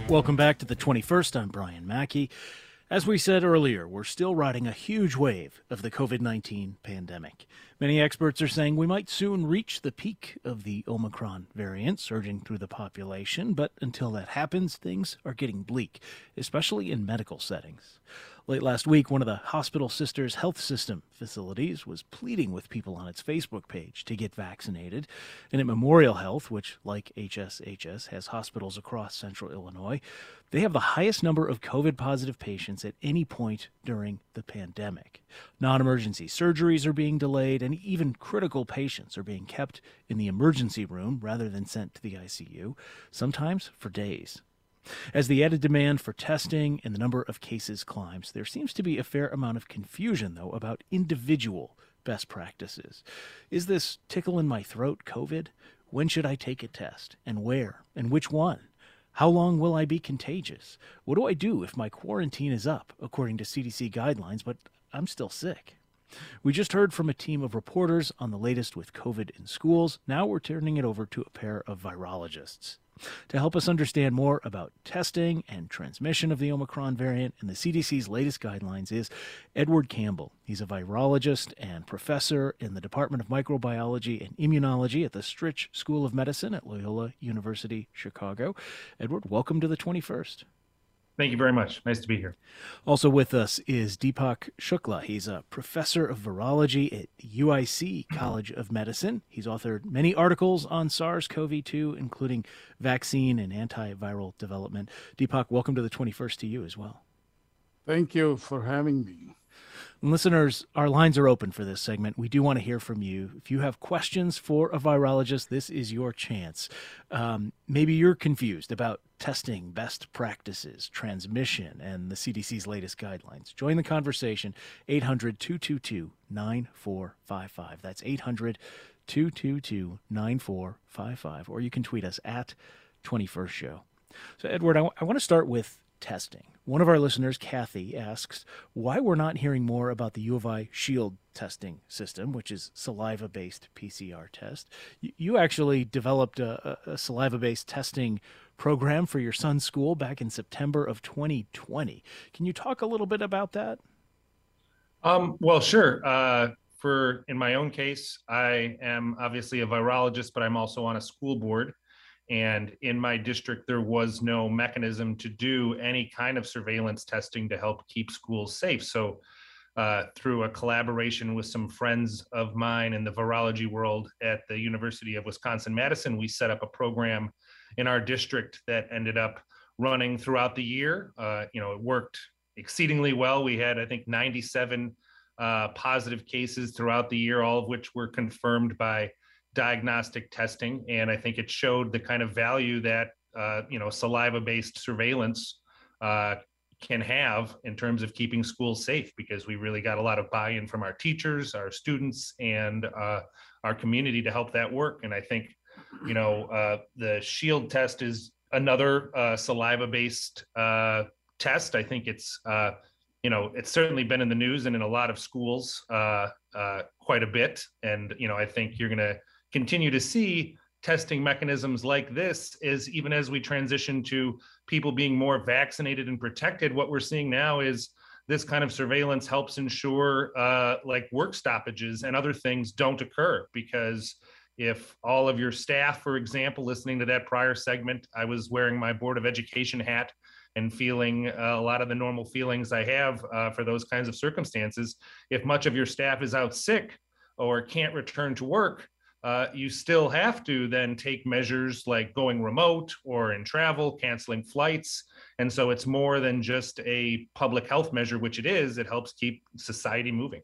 Welcome back to the 21st. I'm Brian Mackey. As we said earlier, we're still riding a huge wave of the COVID-19 pandemic. Many experts are saying we might soon reach the peak of the Omicron variant surging through the population, but until that happens, things are getting bleak, especially in medical settings. Late last week, one of the Hospital Sisters Health System facilities was pleading with people on its Facebook page to get vaccinated. And at Memorial Health, which, like HSHS, has hospitals across central Illinois, they have the highest number of COVID-positive patients at any point during the pandemic. Non-emergency surgeries are being delayed, and even critical patients are being kept in the emergency room rather than sent to the ICU, sometimes for days. As the added demand for testing and the number of cases climbs, there seems to be a fair amount of confusion, though, about individual best practices. Is this tickle in my throat COVID? When should I take a test? And where? And which one? How long will I be contagious? What do I do if my quarantine is up, according to CDC guidelines, but I'm still sick? We just heard from a team of reporters on the latest with COVID in schools. Now we're turning it over to a pair of virologists. To help us understand more about testing and transmission of the Omicron variant and the CDC's latest guidelines is Edward Campbell. He's a virologist and professor in the Department of Microbiology and Immunology at the Stritch School of Medicine at Loyola University, Chicago. Edward, welcome to the 21st. Thank you very much. Nice to be here. Also with us is Deepak Shukla. He's a professor of virology at UIC College of Medicine. He's authored many articles on SARS-CoV-2, including vaccine and antiviral development. Deepak, welcome to the 21st to you as well. Thank you for having me. Listeners, our lines are open for this segment. We do want to hear from you. If you have questions for a virologist, this is your chance. Maybe you're confused about testing, best practices, transmission, and the CDC's latest guidelines. Join the conversation, 800-222-9455. That's 800-222-9455. Or you can tweet us at 21st Show. So, Edward, I want to start with testing. One of our listeners, Kathy, asks why we're not hearing more about the U of I Shield testing system, which is saliva-based PCR test. You actually developed a saliva-based testing program for your son's school back in September of 2020. Can you talk a little bit about that? Well, sure. In my own case, I am obviously a virologist, but I'm also on a school board. And in my district, there was no mechanism to do any kind of surveillance testing to help keep schools safe. So through a collaboration with some friends of mine in the virology world at the University of Wisconsin-Madison, we set up a program in our district that ended up running throughout the year. It worked exceedingly well. We had, I think, 97 positive cases throughout the year, all of which were confirmed by diagnostic testing. And I think it showed the kind of value that, saliva-based surveillance can have in terms of keeping schools safe, because we really got a lot of buy-in from our teachers, our students, and our community to help that work. And I think, the Shield test is another saliva-based test. I think it's, it's certainly been in the news and in a lot of schools quite a bit. And, I think you're going to continue to see testing mechanisms like this even as we transition to people being more vaccinated and protected. What we're seeing now is this kind of surveillance helps ensure like work stoppages and other things don't occur, because if all of your staff, for example, listening to that prior segment, I was wearing my Board of Education hat and feeling a lot of the normal feelings I have for those kinds of circumstances. If much of your staff is out sick or can't return to work, you still have to then take measures like going remote or in travel, canceling flights. And so it's more than just a public health measure, which it is. It helps keep society moving.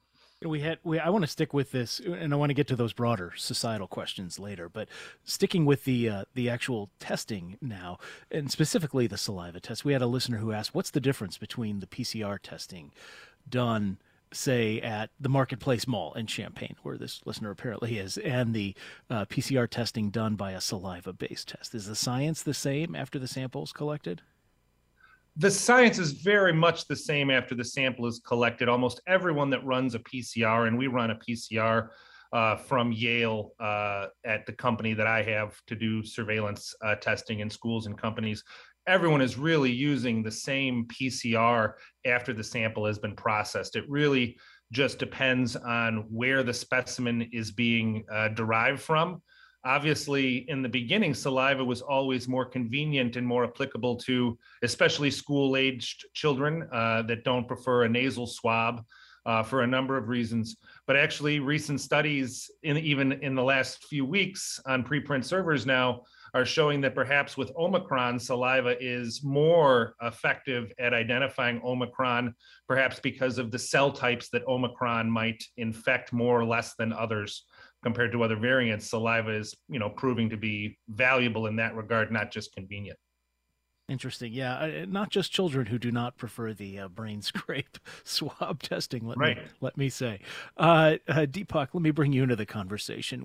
I want to stick with this, and I want to get to those broader societal questions later, but sticking with the actual testing now, and specifically the saliva test, we had a listener who asked, what's the difference between the PCR testing done, say, at the Marketplace Mall in Champaign, where this listener apparently is, and the PCR testing done by a saliva-based test? Is the science the same after the sample is collected? The science is very much the same after the sample is collected. Almost everyone that runs a PCR, and we run a PCR from Yale at the company that I have to do surveillance testing in schools and companies, everyone is really using the same PCR after the sample has been processed. It really just depends on where the specimen is being derived from. Obviously, in the beginning, saliva was always more convenient and more applicable to especially school-aged children that don't prefer a nasal swab for a number of reasons. But actually, recent studies, even in the last few weeks on preprint servers now, are showing that perhaps with Omicron, saliva is more effective at identifying Omicron, perhaps because of the cell types that Omicron might infect more or less than others compared to other variants. Saliva is, proving to be valuable in that regard, not just convenient. Interesting. Yeah, not just children who do not prefer the brain scrape swab testing. Let me say, Deepak, let me bring you into the conversation.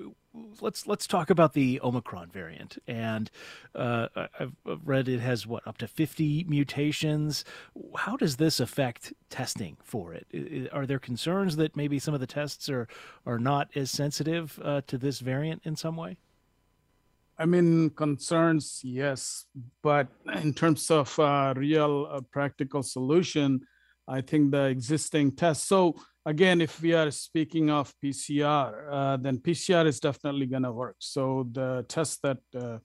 Let's talk about the Omicron variant. And I've read it has up to 50 mutations. How does this affect testing for it? Are there concerns that maybe some of the tests are not as sensitive to this variant in some way? I mean, concerns, yes, but in terms of real practical solution, I think the existing tests. So again, if we are speaking of PCR, then PCR is definitely going to work. So the tests that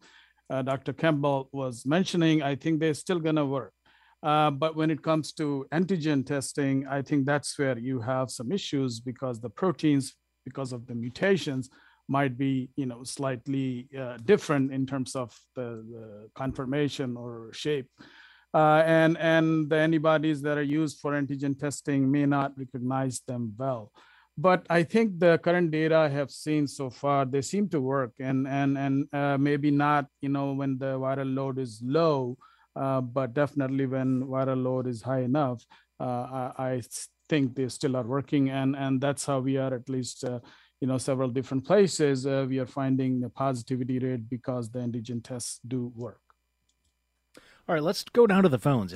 Dr. Campbell was mentioning, I think they're still going to work. But when it comes to antigen testing, I think that's where you have some issues because the proteins, because of the mutations, might be slightly different in terms of the conformation or shape. And the antibodies that are used for antigen testing may not recognize them well. But I think the current data I have seen so far, they seem to work and maybe not, when the viral load is low, but definitely when viral load is high enough, I think they still are working. And that's how we are at least several different places, we are finding a positivity rate because the antigen tests do work. All right, let's go down to the phones at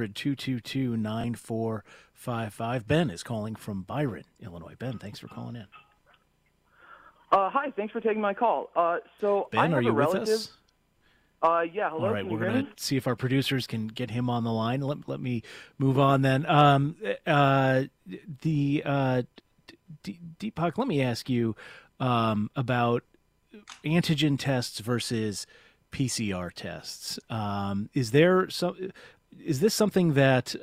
800-222-9455. Ben is calling from Byron, Illinois. Ben, thanks for calling in. Hi, thanks for taking my call. So Ben, I have are you a relative. With us? Yeah, hello. All right, we're going to see if our producers can get him on the line. Let me move on then. Deepak, let me ask you about antigen tests versus PCR tests. Is this something that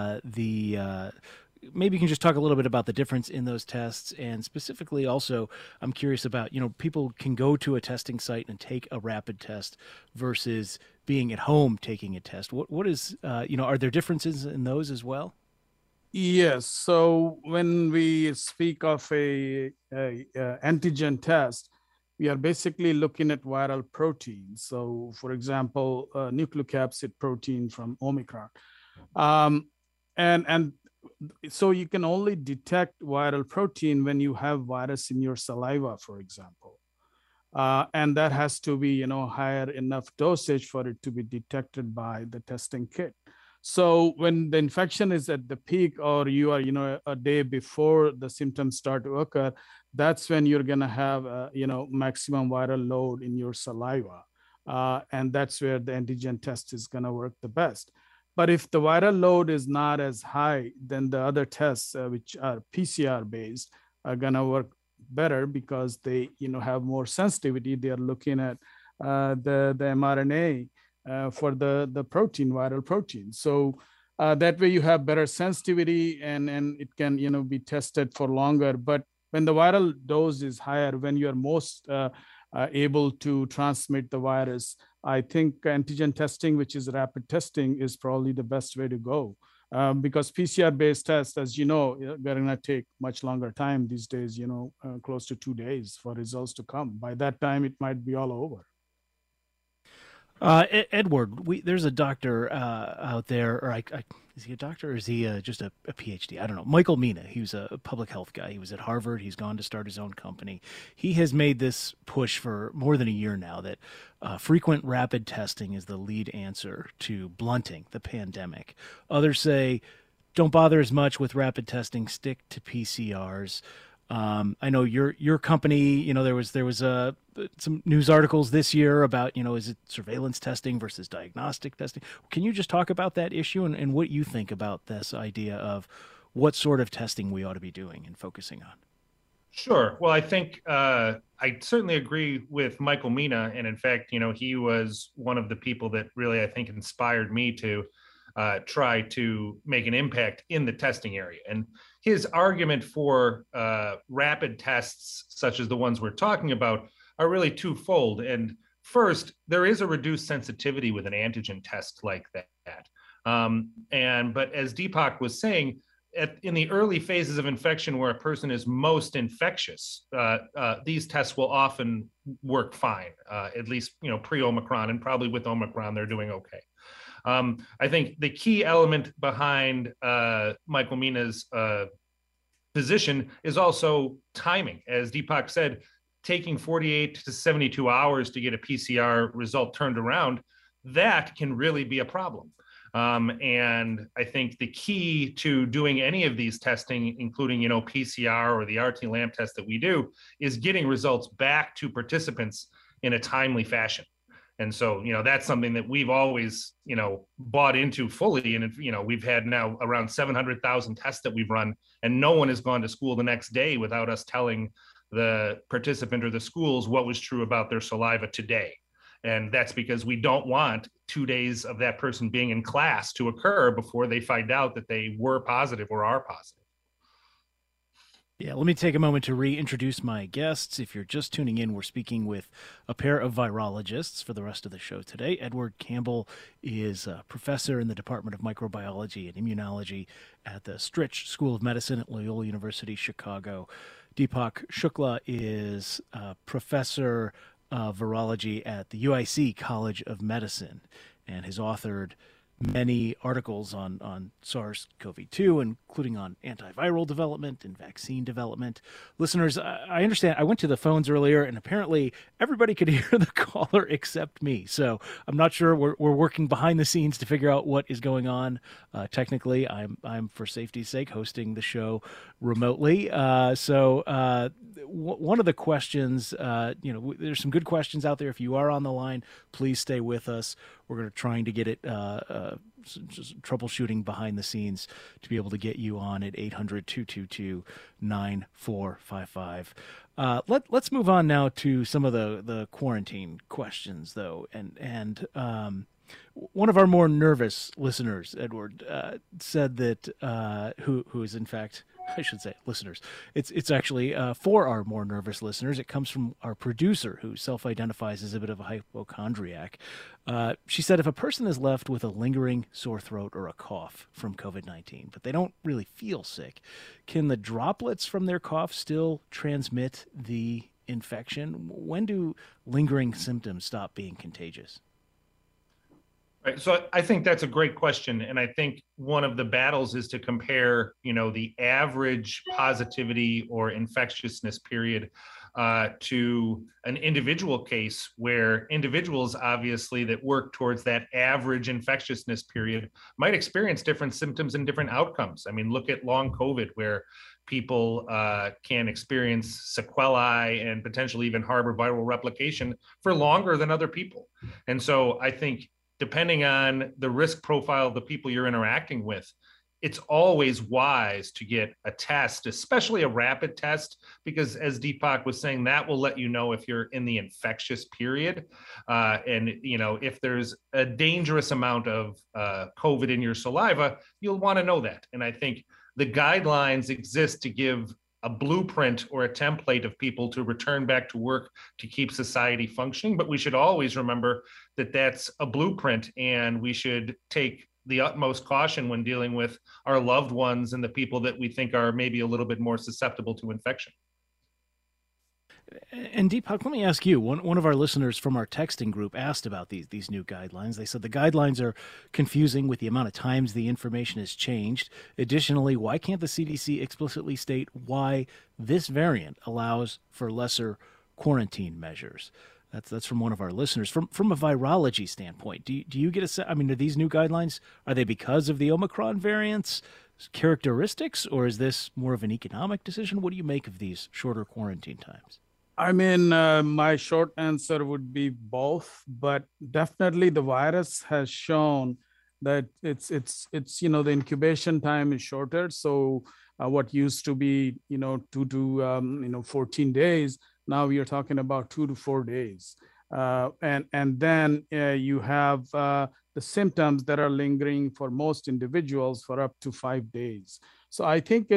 maybe you can just talk a little bit about the difference in those tests, and specifically also I'm curious about, people can go to a testing site and take a rapid test versus being at home taking a test. What is, are there differences in those as well? Yes. So when we speak of a antigen test, we are basically looking at viral proteins. So, for example, nucleocapsid protein from Omicron, and so you can only detect viral protein when you have virus in your saliva, for example, and that has to be higher enough dosage for it to be detected by the testing kit. So when the infection is at the peak, or you are, a day before the symptoms start to occur, that's when you're going to have, maximum viral load in your saliva. And that's where the antigen test is going to work the best. But if the viral load is not as high, then the other tests, which are PCR based, are going to work better because they, have more sensitivity. They are looking at the mRNA. For the protein, viral protein. So that way you have better sensitivity and it can, be tested for longer. But when the viral dose is higher, when you are most able to transmit the virus, I think antigen testing, which is rapid testing, is probably the best way to go. Because PCR-based tests, as you know, they're going to take much longer time these days, close to 2 days for results to come. By that time, it might be all over. Edward, there's a doctor out there, or is he a doctor or is he just a PhD? I don't know. Michael Mina, he was a public health guy. He was at Harvard. He's gone to start his own company. He has made this push for more than a year now that frequent rapid testing is the lead answer to blunting the pandemic. Others say, don't bother as much with rapid testing, stick to PCRs. I know your company, there was some news articles this year about, is it surveillance testing versus diagnostic testing? Can you just talk about that issue and what you think about this idea of what sort of testing we ought to be doing and focusing on? Sure. Well, I think I certainly agree with Michael Mina. And in fact, he was one of the people that really, I think, inspired me to try to make an impact in the testing area. And his argument for rapid tests, such as the ones we're talking about, are really twofold. And first, there is a reduced sensitivity with an antigen test like that. But as Deepak was saying, in the early phases of infection where a person is most infectious, these tests will often work fine, at least, pre-Omicron, and probably with Omicron, they're doing okay. I think the key element behind Michael Mina's position is also timing. As Deepak said, taking 48 to 72 hours to get a PCR result turned around, that can really be a problem. And I think the key to doing any of these testing, including, PCR or the RT-LAMP test that we do, is getting results back to participants in a timely fashion. And so, that's something that we've always, bought into fully. And, we've had now around 700,000 tests that we've run, and no one has gone to school the next day without us telling the participant or the schools what was true about their saliva today. And that's because we don't want 2 days of that person being in class to occur before they find out that they were positive or are positive. Yeah, let me take a moment to reintroduce my guests. If you're just tuning in, we're speaking with a pair of virologists for the rest of the show today. Edward Campbell is a professor in the Department of Microbiology and Immunology at the Stritch School of Medicine at Loyola University, Chicago. Deepak Shukla is a professor of virology at the UIC College of Medicine and has authored many articles on SARS-CoV-2, including on antiviral development and vaccine development. Listeners, I understand. I went to the phones earlier, and apparently everybody could hear the caller except me. So I'm not sure. We're working behind the scenes to figure out what is going on. Technically, I'm for safety's sake hosting the show remotely. One of the questions, there's some good questions out there. If you are on the line, please stay with us. We're trying to get it just troubleshooting behind the scenes to be able to get you on at 800-222-9455. Let's move on now to some of the quarantine questions, though. And one of our more nervous listeners, Edward, said that who is in fact, I should say, listeners. It's actually for our more nervous listeners. It comes from our producer, who self-identifies as a bit of a hypochondriac. She said, if a person is left with a lingering sore throat or a cough from COVID-19, but they don't really feel sick, can the droplets from their cough still transmit the infection? When do lingering symptoms stop being contagious? Right. So I think that's a great question. And I think one of the battles is to compare, the average positivity or infectiousness period to an individual case where individuals, obviously, that work towards that average infectiousness period might experience different symptoms and different outcomes. I mean, look at long COVID, where people can experience sequelae and potentially even harbor viral replication for longer than other people. And so I think, depending on the risk profile of the people you're interacting with, it's always wise to get a test, especially a rapid test, because as Deepak was saying, that will let you know if you're in the infectious period. And, if there's a dangerous amount of COVID in your saliva, you'll want to know that. And I think the guidelines exist to give a blueprint or a template of people to return back to work to keep society functioning. But we should always remember that that's a blueprint, and we should take the utmost caution when dealing with our loved ones and the people that we think are maybe a little bit more susceptible to infection. And Deepak, let me ask you, one of our listeners from our texting group asked about these new guidelines. They said the guidelines are confusing with the amount of times the information has changed. Additionally, why can't the CDC explicitly state why this variant allows for lesser quarantine measures? That's from one of our listeners. From a virology standpoint, do you get a sense? I mean, are these new guidelines, are they because of the Omicron variants? characteristics, or is this more of an economic decision? What do you make of these shorter quarantine times? I mean, my short answer would be both, but definitely the virus has shown that it's the incubation time is shorter. So what used to be 14 days, now we are talking about 2 to 4 days, and then you have the symptoms that are lingering for most individuals for up to 5 days. So I think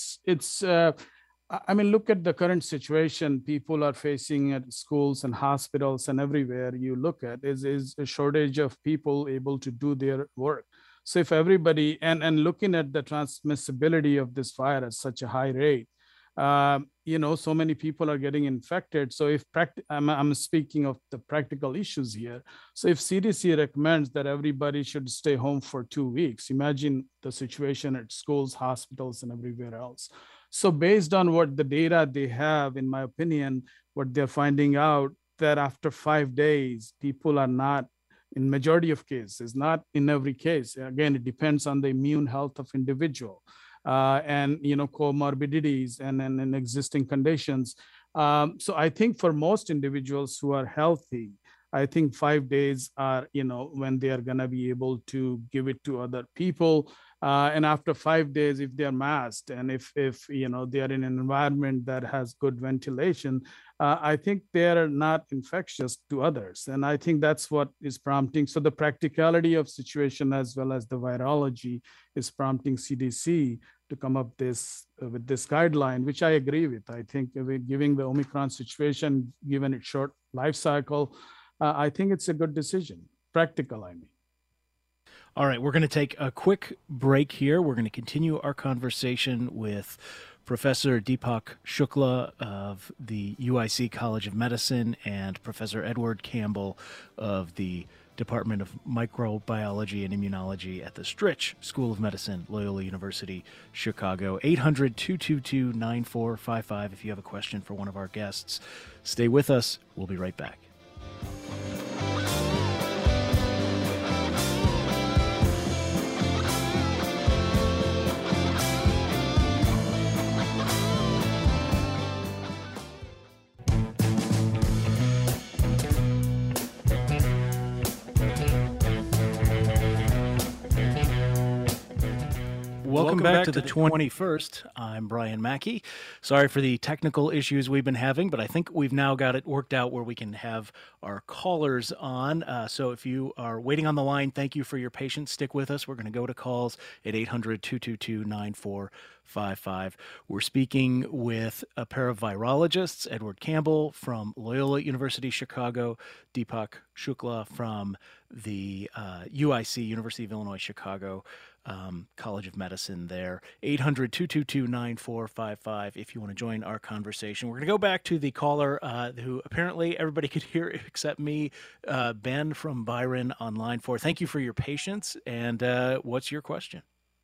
I mean, look at the current situation people are facing at schools and hospitals and everywhere you look at is a shortage of people able to do their work. So if everybody, and looking at the transmissibility of this virus, such a high rate, so many people are getting infected. So if I'm speaking of the practical issues here. So if CDC recommends that everybody should stay home for 2 weeks, imagine the situation at schools, hospitals, and everywhere else. So based on what the data they have, in my opinion, what they're finding out that after 5 days, people are not, in majority of cases, not in every case. Again, it depends on the immune health of individual and comorbidities and existing conditions. So I think for most individuals who are healthy, I think 5 days are, when they are going to be able to give it to other people. And after 5 days, if they're masked and if they are in an environment that has good ventilation, I think they are not infectious to others. And I think that's what is prompting. So the practicality of situation as well as the virology is prompting CDC to come up with this guideline, which I agree with. I think giving the Omicron situation, given its short life cycle, I think it's a good decision. Practical, I mean. All right, we're going to take a quick break here. We're going to continue our conversation with Professor Deepak Shukla of the UIC College of Medicine and Professor Edward Campbell of the Department of Microbiology and Immunology at the Stritch School of Medicine, Loyola University, Chicago. 800-222-9455 if you have a question for one of our guests. Stay with us. We'll be right back. Welcome back to the 21st. I'm Brian Mackey. Sorry for the technical issues we've been having, but I think we've now got it worked out where we can have our callers on. So if you are waiting on the line, thank you for your patience. Stick with us. We're going to go to calls at 800-222-9455. We're speaking with a pair of virologists, Edward Campbell from Loyola University, Chicago, Deepak Shukla from the UIC, University of Illinois, Chicago, College of Medicine there. 800-222-9455 if you want to join our conversation. We're going to go back to the caller who apparently everybody could hear except me, Ben from Byron on line 4. Thank you for your patience. And what's your question?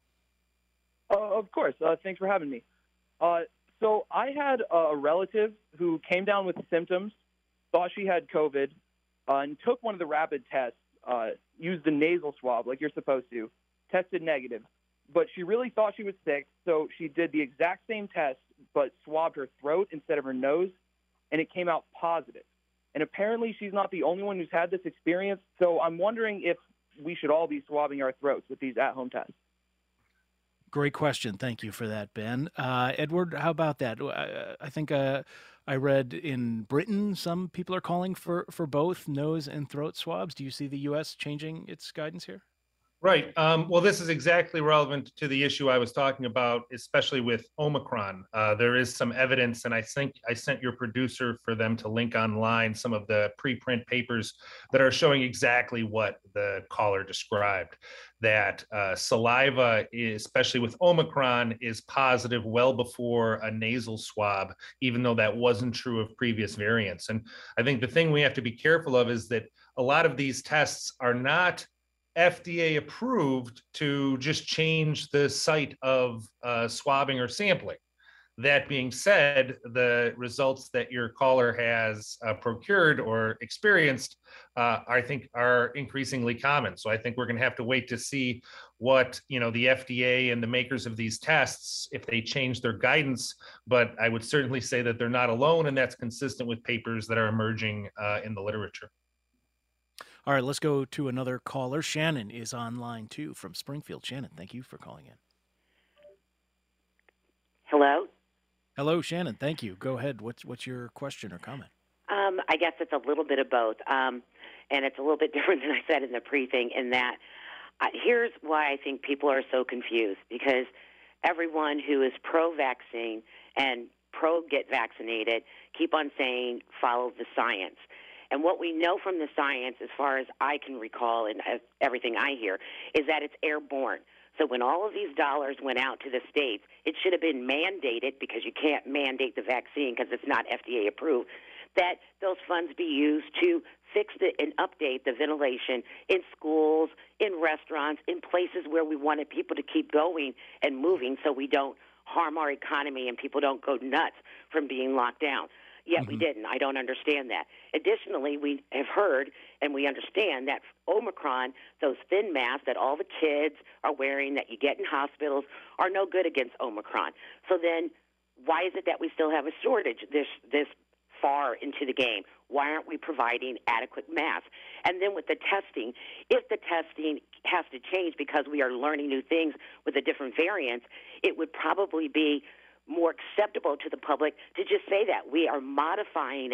Of course. Thanks for having me. So I had a relative who came down with symptoms, thought she had COVID, and took one of the rapid tests, used the nasal swab like you're supposed to, tested negative. But she really thought she was sick, so she did the exact same test, but swabbed her throat instead of her nose, and it came out positive. And apparently she's not the only one who's had this experience, so I'm wondering if we should all be swabbing our throats with these at-home tests. Great question. Thank you for that, Ben. Edward, how about that? I think I read in Britain some people are calling for both nose and throat swabs. Do you see the U.S. changing its guidance here? Right. Well, this is exactly relevant to the issue I was talking about, especially with Omicron. There is some evidence, and I think I sent your producer for them to link online some of the preprint papers that are showing exactly what the caller described, that saliva, especially with Omicron, is positive well before a nasal swab, even though that wasn't true of previous variants. And I think the thing we have to be careful of is that a lot of these tests are not FDA approved to just change the site of swabbing or sampling. That being said, the results that your caller has procured or experienced, I think, are increasingly common. So I think we're going to have to wait to see what the FDA and the makers of these tests, if they change their guidance. But I would certainly say that they're not alone, and that's consistent with papers that are emerging in the literature. All right, let's go to another caller. Shannon is on line 2 from Springfield. Shannon, thank you for calling in. Hello? Hello, Shannon. Thank you. Go ahead. What's your question or comment? I guess it's a little bit of both. And it's a little bit different than I said in the briefing in that here's why I think people are so confused, because everyone who is pro-vaccine and pro-get vaccinated keep on saying follow the science. And what we know from the science, as far as I can recall and everything I hear, is that it's airborne. So when all of these dollars went out to the states, it should have been mandated, because you can't mandate the vaccine because it's not FDA approved, that those funds be used to fix and update the ventilation in schools, in restaurants, in places where we wanted people to keep going and moving so we don't harm our economy and people don't go nuts from being locked down. Yet we didn't. I don't understand that. Additionally, we have heard and we understand that Omicron, those thin masks that all the kids are wearing that you get in hospitals, are no good against Omicron. So then why is it that we still have a shortage this far into the game? Why aren't we providing adequate masks? And then with the testing, if the testing has to change because we are learning new things with the different variants, it would probably be more acceptable to the public to just say that we are modifying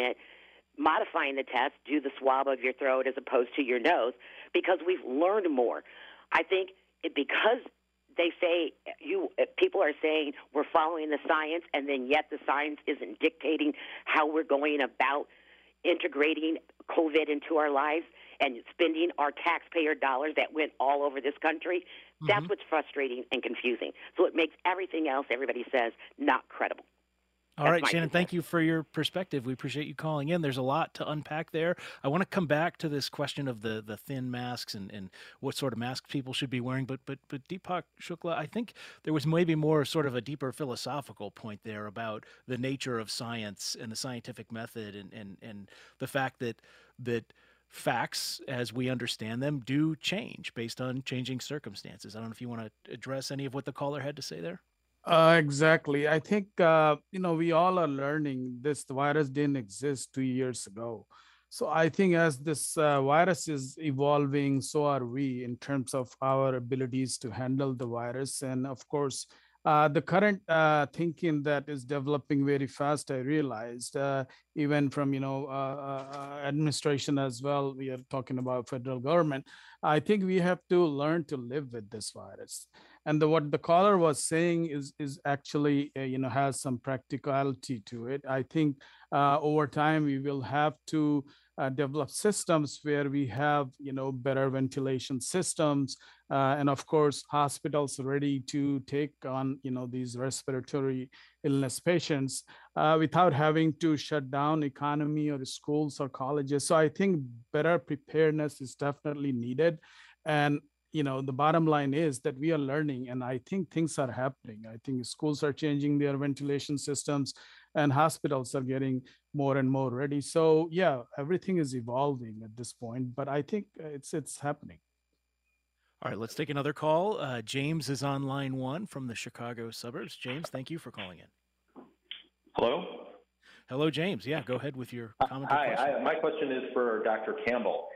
the test, do the swab of your throat as opposed to your nose, because we've learned more. I think because they say people are saying we're following the science, and then yet the science isn't dictating how we're going about integrating COVID into our lives and spending our taxpayer dollars that went all over this country. That's what's frustrating and confusing. So it makes everything else everybody says not credible. All right, Shannon, thank you for your perspective. We appreciate you calling in. There's a lot to unpack there. I want to come back to this question of the thin masks and what sort of masks people should be wearing. But Deepak Shukla, I think there was maybe more sort of a deeper philosophical point there about the nature of science and the scientific method and the fact that facts, as we understand them, do change based on changing circumstances. I don't know if you want to address any of what the caller had to say there. Exactly. I think, we all are learning this. The virus didn't exist 2 years ago. So I think as this virus is evolving, so are we in terms of our abilities to handle the virus. And of course, the current thinking that is developing very fast, I realized, even from, administration as well, we are talking about federal government. I think we have to learn to live with this virus. And what the caller was saying is actually, has some practicality to it. I think over time, we will have to develop systems where we have, better ventilation systems, and of course, hospitals ready to take on, these respiratory illness patients without having to shut down economy or schools or colleges. So I think better preparedness is definitely needed. And the bottom line is that we are learning, and I think things are happening. I think schools are changing their ventilation systems and hospitals are getting more and more ready. So yeah, everything is evolving at this point, but I think it's happening. All right, let's take another call. James is on line 1 from the Chicago suburbs. James, thank you for calling in. Hello? Hello, James. Yeah, go ahead with your comment. Hi, my question is for Dr. Campbell.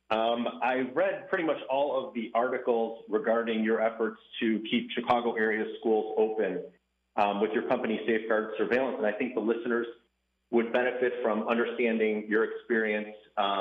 I read pretty much all of the articles regarding your efforts to keep Chicago area schools open with your company Safeguard Surveillance, and I think the listeners would benefit from understanding your experience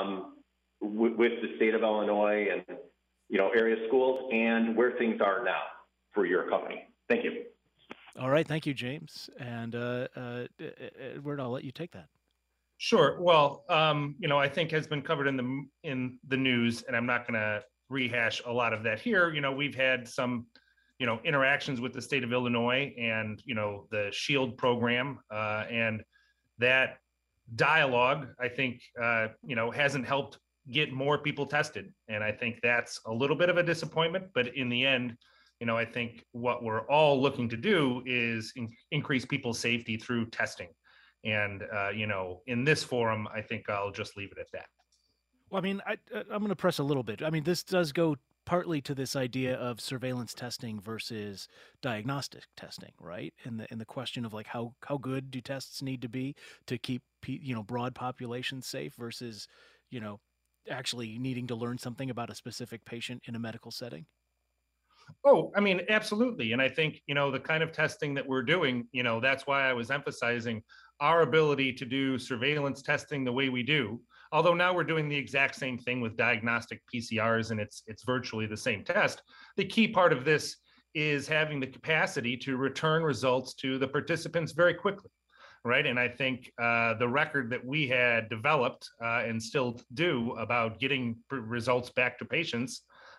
with the state of Illinois and area schools and where things are now for your company. Thank you. All right, thank you, James. And Edward, I'll let you take that. Sure. Well, I think has been covered in the news, and I'm not going to rehash a lot of that here. We've had some, interactions with the state of Illinois and, the SHIELD program, and that dialogue, I think, hasn't helped get more people tested. And I think that's a little bit of a disappointment, but in the end, I think what we're all looking to do is increase people's safety through testing. And, in this forum, I think I'll just leave it at that. Well, I mean, I'm going to press a little bit. I mean, this does go partly to this idea of surveillance testing versus diagnostic testing, right? And the question of like how good do tests need to be to keep broad populations safe versus actually needing to learn something about a specific patient in a medical setting. Oh, I mean, absolutely. And I think, the kind of testing that we're doing, that's why I was emphasizing our ability to do surveillance testing the way we do. Although now we're doing the exact same thing with diagnostic PCRs, and it's virtually the same test. The key part of this is having the capacity to return results to the participants very quickly, right? And I think the record that we had developed and still do about getting results back to patients,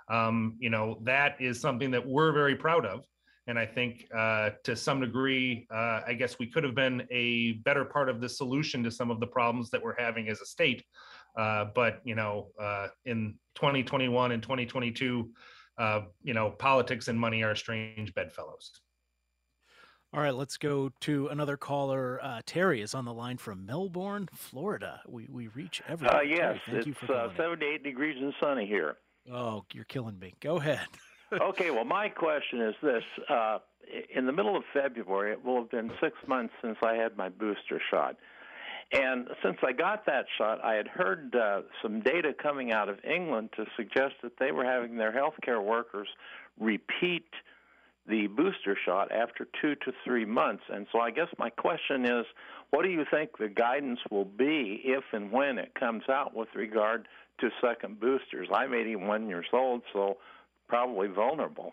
that is something that we're very proud of. And I think to some degree, I guess we could have been a better part of the solution to some of the problems that we're having as a state. But in 2021 and 2022, politics and money are strange bedfellows. All right, let's go to another caller. Terry is on the line from Melbourne, Florida. We reach everywhere. Yes, Terry, thank you for calling 78 degrees and sunny here. Oh, you're killing me. Go ahead. Okay, well, my question is this. In the middle of February, it will have been 6 months since I had my booster shot. And since I got that shot, I had heard some data coming out of England to suggest that they were having their healthcare workers repeat the booster shot after 2 to 3 months. And so I guess my question is, what do you think the guidance will be if and when it comes out with regard to second boosters? I'm 81 years old, so probably vulnerable,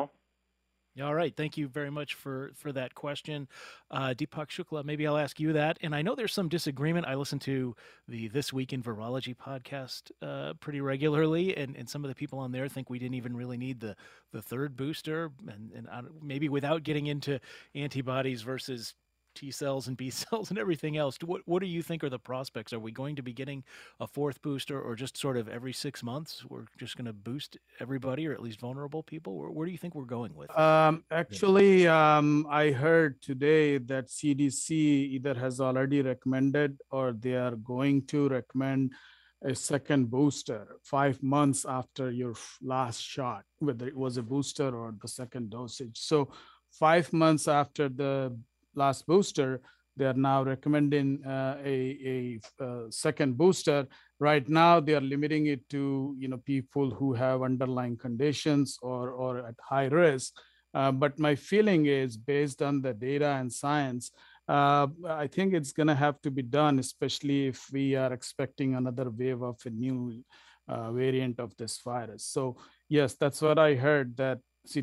All right. Thank you very much for that question. Deepak Shukla, maybe I'll ask you that. And I know there's some disagreement. I listen to the This Week in Virology podcast pretty regularly, and some of the people on there think we didn't even really need the third booster. And maybe without getting into antibodies versus T cells and B cells and everything else, what do you think are the prospects? Are we going to be getting a fourth booster, or just sort of every 6 months we're just going to boost everybody, or at least vulnerable people? Where do you think we're going with? Actually, I heard today that CDC either has already recommended or they are going to recommend a second booster 5 months after your last shot, whether it was a booster or the second dosage. So 5 months after the last booster, they are now recommending a second booster. Right now, they are limiting it to people who have underlying conditions or at high risk. But my feeling is, based on the data and science, I think it's going to have to be done, especially if we are expecting another wave of a new variant of this virus. So yes, that's what I heard, that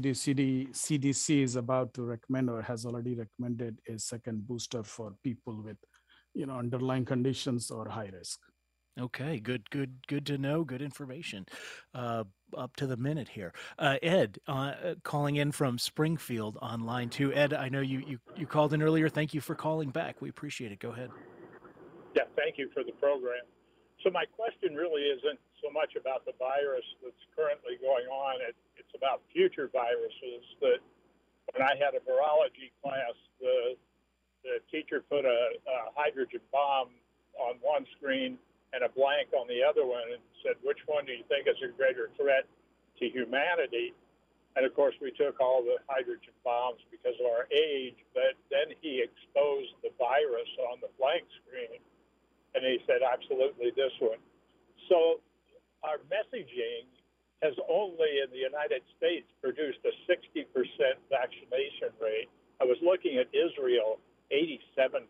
CDC is about to recommend or has already recommended a second booster for people with, underlying conditions or high risk. Okay, good to know. Good information. Up to the minute here. Ed, calling in from Springfield on line 2. Ed, I know you called in earlier. Thank you for calling back. We appreciate it. Go ahead. Yeah, thank you for the program. So my question really isn't so much about the virus that's currently going on. It's about future viruses. That when I had a virology class, the teacher put a hydrogen bomb on one screen and a blank on the other one and said, which one do you think is a greater threat to humanity? And of course, we took all the hydrogen bombs because of our age, but then he exposed the virus on the blank screen. And he said, absolutely this one. So our messaging has only in the United States produced a 60% vaccination rate. I was looking at Israel, 87%.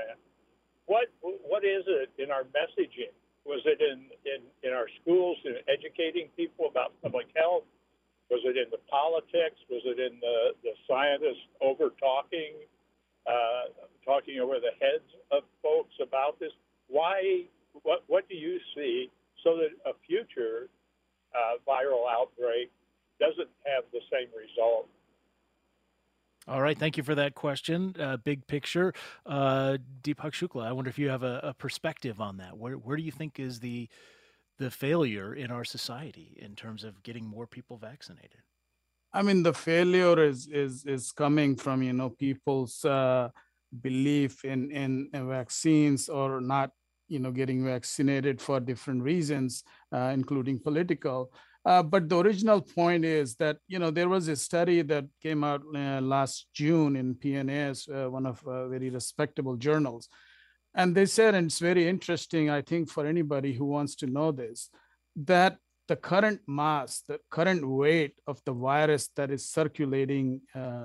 What is it in our messaging? Was it in our schools, in educating people about public health? Was it in the politics? Was it in the scientists over talking over the heads of folks about this? Why? What do you see so that a future viral outbreak doesn't have the same result? All right. Thank you for that question. Big picture. Deepak Shukla, I wonder if you have a perspective on that. Where do you think is the failure in our society in terms of getting more people vaccinated? I mean, the failure is coming from, people's belief in vaccines or not, getting vaccinated for different reasons, including political. But the original point is that, there was a study that came out last June in PNAS, one of very respectable journals. And they said, and it's very interesting, I think, for anybody who wants to know this, that the current mass, the current weight of the virus that is circulating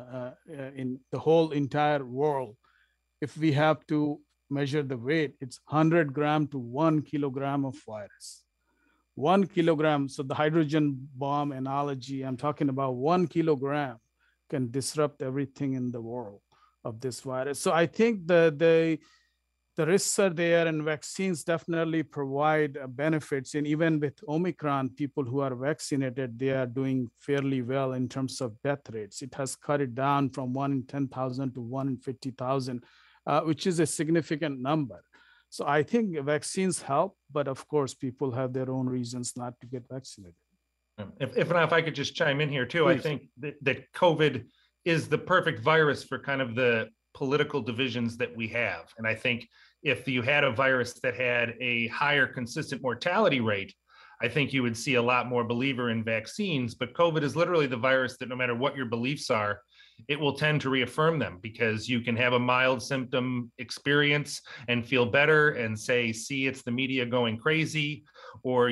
in the whole entire world, if we have to measure the weight, it's 100 gram to 1 kilogram of virus. 1 kilogram, so the hydrogen bomb analogy, I'm talking about 1 kilogram can disrupt everything in the world of this virus. So I think the risks are there, and vaccines definitely provide benefits. And even with Omicron, people who are vaccinated, they are doing fairly well in terms of death rates. It has cut it down from 1 in 10,000 to 1 in 50,000, which is a significant number. So I think vaccines help, but of course, people have their own reasons not to get vaccinated. If I could just chime in here too, please. I think that COVID is the perfect virus for kind of the political divisions that we have. And I think if you had a virus that had a higher consistent mortality rate, I think you would see a lot more believer in vaccines. But COVID is literally the virus that no matter what your beliefs are, it will tend to reaffirm them, because you can have a mild symptom experience and feel better and say, see, it's the media going crazy, or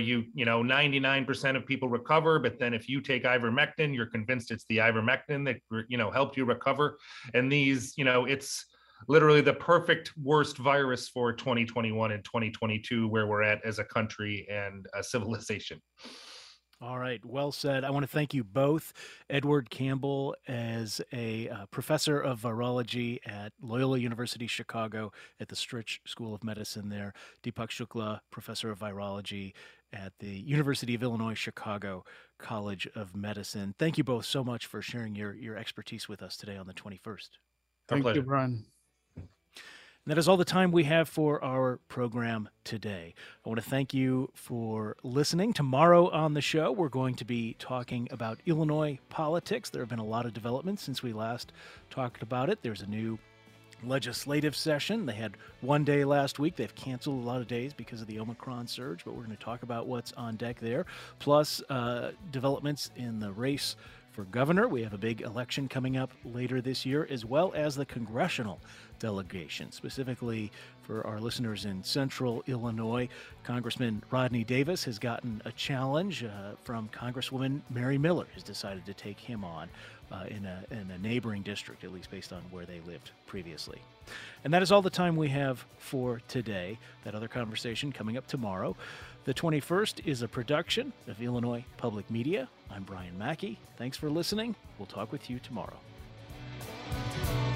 99% of people recover. But then if you take ivermectin, you're convinced it's the ivermectin that, helped you recover. And these, it's literally the perfect worst virus for 2021 and 2022, where we're at as a country and a civilization. All right, well said. I want to thank you both. Edward Campbell, as a professor of virology at Loyola University Chicago at the Stritch School of Medicine there. Deepak Shukla, professor of virology at the University of Illinois Chicago College of Medicine. Thank you both so much for sharing your expertise with us today on the 21st. Thank you, Brian. And that is all the time we have for our program today. I want to thank you for listening. Tomorrow on the show, we're going to be talking about Illinois politics. There have been a lot of developments since we last talked about it. There's a new legislative session. They had one day last week. They've canceled a lot of days because of the Omicron surge, but we're going to talk about what's on deck there. Plus, developments in the race for governor. We have a big election coming up later this year, as well as the congressional delegation. Specifically for our listeners in central Illinois, Congressman Rodney Davis has gotten a challenge from Congresswoman Mary Miller, who's decided to take him on in a neighboring district, at least based on where they lived previously. And that is all the time we have for today. That other conversation coming up tomorrow. The 21st is a production of Illinois Public Media. I'm Brian Mackey. Thanks for listening. We'll talk with you tomorrow.